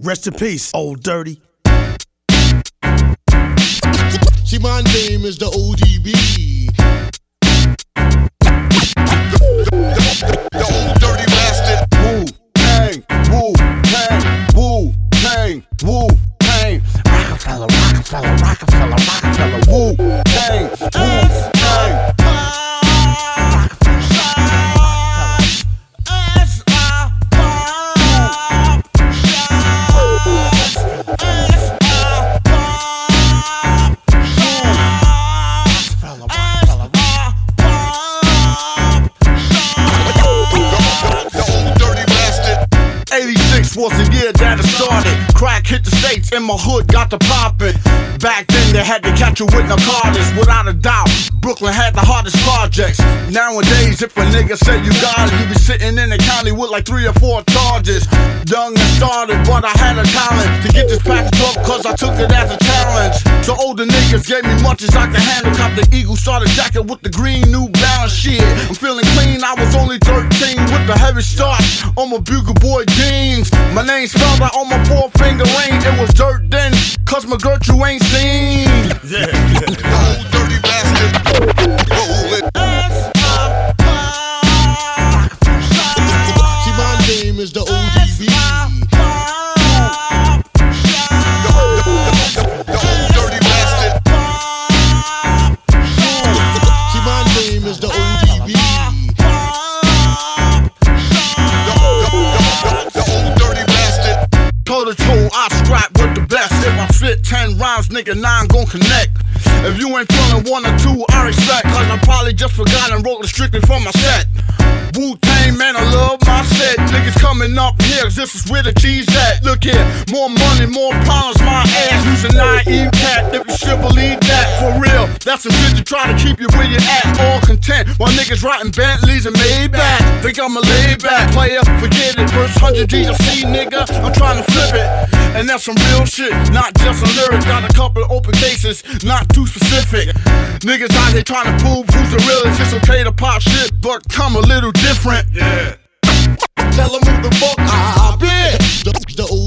Rest in peace, Old Dirty. See, my name is the ODB. The Old Dirty Bastard. Wu-Tang, Wu-Tang, Wu-Tang, Wu-Tang. Rockefeller, Rockefeller, Rockefeller, Rockefeller, Wu-Tang, Wu-Tang. Was the year that it started. Crack hit the States and my hood got to poppin'. Back then they had to catch you with narcotics. Without a doubt, Brooklyn had the hardest projects. Nowadays, if a nigga say you got it, you be sitting in the county with like 3 or 4 charges. Young and started, but I had a talent to get this package up, cause I took it as a challenge. So older niggas gave me much as I could handle. Cop the Eagle starter jacket with the green New Balance shit. I'm feeling clean, I was only 13 with the heavy starch on my Bugle Boy jeans. My name spelled out on my 4-finger ring. It was dirt then, cause my girl you ain't seen. Yeah. Old Dirty Bastard. Roll it. See, my name is the ODB. The Old Dirty Bastard. See, my name is the ODB. Toe to toe, I scrap with the best. If I fit 10 rhymes, nigga, 9 gon' connect. If you ain't feeling 1 or 2, I respect. Cause I probably just forgot and wrote it strictly for my set. Wu-Tang, man, I love my set. Niggas coming up here, cause this is where the cheese at. Look here, more money, more problems, my ass. Use a naive cat, if you still believe that. For real, that's some shit to try to keep you where you at. All content, while niggas riding Bentleys and Maybach. Think I'm a laid-back player, forget it. First 100 G's I see, nigga, I'm trying to flip it. And that's some real shit, not just a lyric. Got a couple of open cases, not too specific. Niggas out here trying to prove who's the realest. It's okay to pop shit, but come a little different. Yeah. Tell them who the fuck I been. The